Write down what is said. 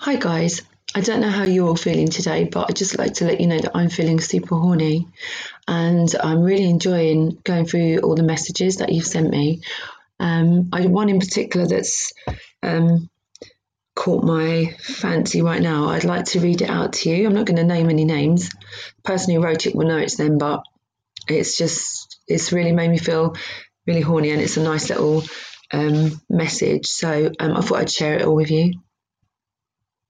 Hi guys, I don't know how you're all feeling today, but I'd just like to let you know that I'm feeling super horny and I'm really enjoying going through all the messages that you've sent me. I one in particular that's um, caught my fancy right now. I'd like to read it out to you. I'm not going to name any names. The person who wrote it will know it's them, but it's really made me feel really horny and it's a nice little message. So I thought I'd share it all with you.